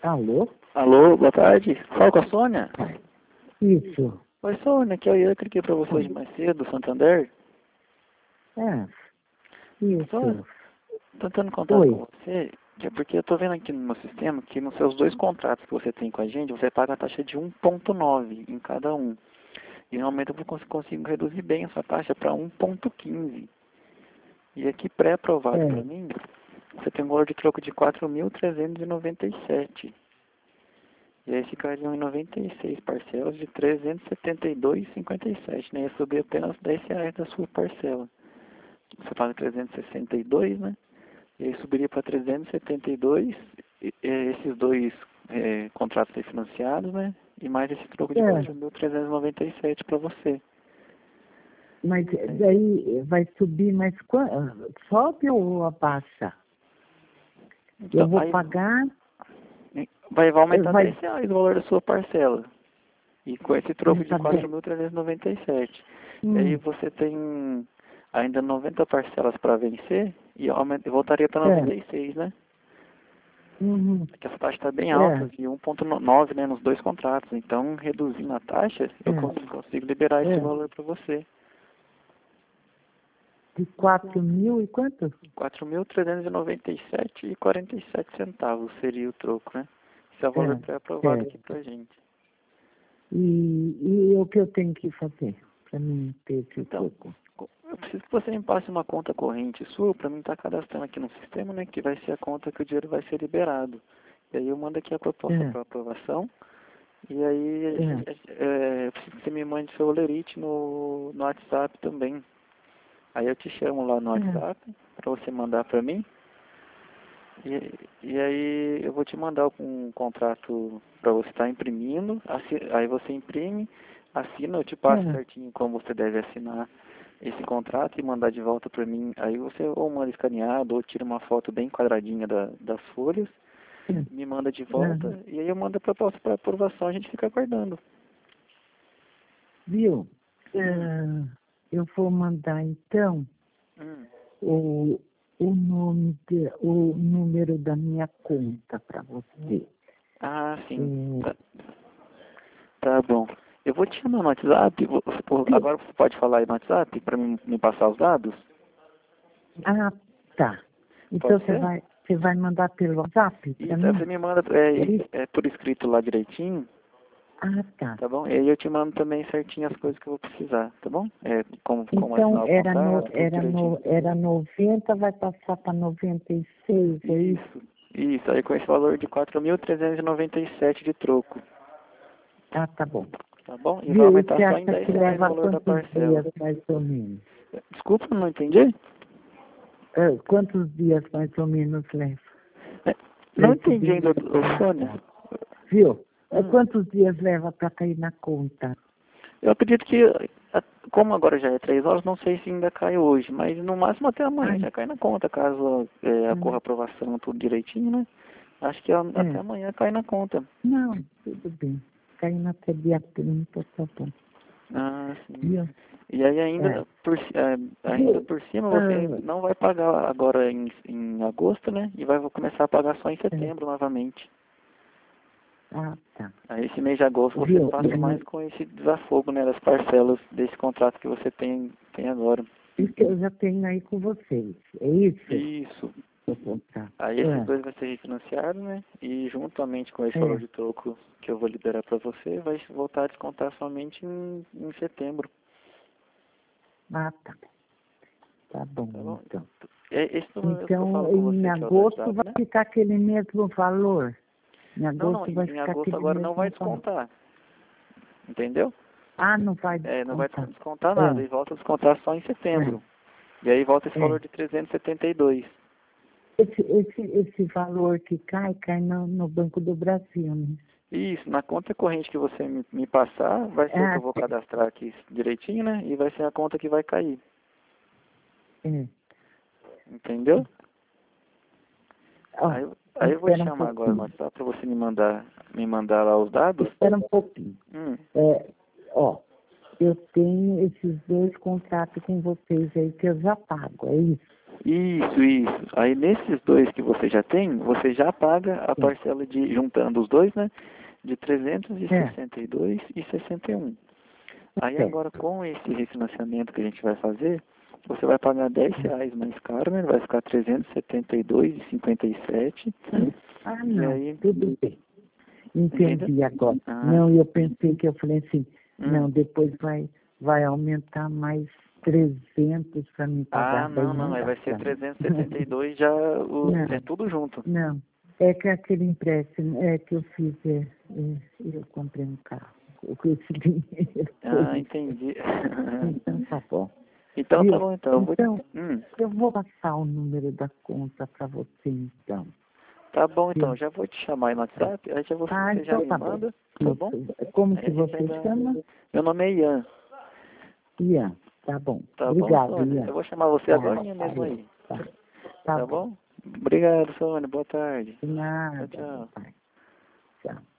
Alô? Alô, boa tarde. Fala com a Sônia? Isso. Oi, Sônia, aqui é o Ian, que liguei pra você hoje mais cedo, do Santander. É, isso. Sônia, tô tentando contato Oi. com você, que é porque eu tô vendo aqui no meu sistema que nos seus dois contratos que você tem com a gente, você paga a taxa de 1,9 em cada um. E normalmente eu consigo reduzir bem essa taxa para 1,15. E aqui pré-aprovado para mim, você tem um valor de troco de 4.397. E aí ficariam em 96 parcelas de 372,57, né? Ia subir apenas R$ 10 da sua parcela. Você paga 362, né? E aí subiria para 372, esses dois contratos refinanciados, né? E mais esse troco de 4.397 para você. Mas daí vai subir, mas sobe ou abaixa? Então, Eu vou aí pagar... vai aumentar R$ 10 o valor da sua parcela. E com esse troco de 4.397. E aí você tem ainda 90 parcelas para vencer e voltaria para 96, né? Porque essa taxa está bem alta, de 1,9, né, nos dois contratos. Então, reduzindo a taxa, eu consigo liberar esse valor para você. De 4.000 e quanto? 4.397,47 centavos seria o troco, né? Esse é o valor pré-aprovado aqui pra gente. E o que eu tenho que fazer para mim ter esse troco? Eu preciso que você me passe uma conta corrente sua para mim estar cadastrando aqui no sistema, né? Que vai ser a conta que o dinheiro vai ser liberado. E aí eu mando aqui a proposta para aprovação. E aí eu preciso que você me mande seu olerite no WhatsApp também. Aí eu te chamo lá no WhatsApp para você mandar para mim. E aí eu vou te mandar um contrato para você estar imprimindo. Aí você imprime, assina, eu te passo certinho como você deve assinar esse contrato e mandar de volta para mim. Aí você ou manda escaneado ou tira uma foto bem quadradinha das folhas, me manda de volta e aí eu mando a proposta para aprovação, a gente fica aguardando. Viu? Eu vou mandar então o número da minha conta para você. Ah, sim. Tá bom. Eu vou te chamar no WhatsApp. Agora você pode falar aí no WhatsApp para me passar os dados? Ah, tá. Então você vai mandar pelo WhatsApp para mim? Você me manda por escrito lá direitinho. Ah, tá. Tá bom? E aí eu te mando também certinho as coisas que eu vou precisar, tá bom? Como então assinar o contrato, era 90, vai passar para 96, é isso? Isso, aí com esse valor de 4.397 de troco. Ah, tá bom. Tá bom? E vai Viu? aumentar Você só em acha que R$ 10 o leva valor da quantos parcela. dias, mais ou menos? Desculpa, não entendi? Quantos dias, mais ou menos, leva? Não entendi ainda, Sônia. Viu? Quantos dias leva para cair na conta? Eu acredito que, como agora já é 3 horas, não sei se ainda cai hoje, mas no máximo até amanhã já cai na conta, caso ocorra a aprovação, tudo direitinho, né? Acho que até amanhã cai na conta. Não, tudo bem. Caindo até dia 30, tá bom. Ah, sim. E aí ainda por cima você não vai pagar agora em agosto, né? E vai começar a pagar só em setembro novamente. Ah, tá. Aí esse mês de agosto você passa mais com esse desafogo, né, das parcelas desse contrato que você tem agora. Isso que eu já tenho aí com vocês, é isso? Isso. Aí esses dois vai ser refinanciado, né? E juntamente com esse valor de troco que eu vou liberar para você, vai voltar a descontar somente em setembro. Ah, tá. Tá bom, então. Esse número que eu Então, falo com você, em que é o do agosto WhatsApp, vai né? ficar aquele mesmo valor? Em agosto vai Em ficar agosto aquele agora mesmo não vai valor? descontar. Entendeu? Ah, não vai descontar? Não vai descontar nada. E volta a descontar só em setembro. E aí volta esse valor de 372. Esse valor que cai no Banco do Brasil, né? Isso, na conta corrente que você me passar, vai ser o que eu vou cadastrar aqui direitinho, né? E vai ser a conta que vai cair. Entendeu? Aí eu vou te chamar agora no WhatsApp para você me mandar lá os dados. Espera um pouquinho. Eu tenho esses dois contratos com vocês aí que eu já pago, é isso? Isso. Aí nesses dois que você já tem, você já paga a parcela de, juntando os dois, né? De 362,61. Aí agora com esse refinanciamento que a gente vai fazer, você vai pagar R$10 mais caro, né? Vai ficar 372,57. Ah, não, aí, tudo bem. Entendi agora. Ah, Não, eu pensei que eu falei assim, não, depois vai aumentar mais 300 para me pagar. não, aí vai ser 372 já, é tudo junto. Não, é que aquele empréstimo que eu fiz, eu comprei um carro com esse dinheiro. Entendi. Então tá bom. Então tá bom, então. Eu vou passar o número da conta para você, então. Tá bom, então. Já vou te chamar aí no WhatsApp, aí você já me manda, tá bom? Como que você chama? Meu nome é Ian. Ian, tá bom. Tá Obrigado, bom, Sônia? Ian. Eu vou chamar você agora mesmo aí. Tá bom? Obrigado, Sônia. Boa tarde. De nada. Tchau. Tchau.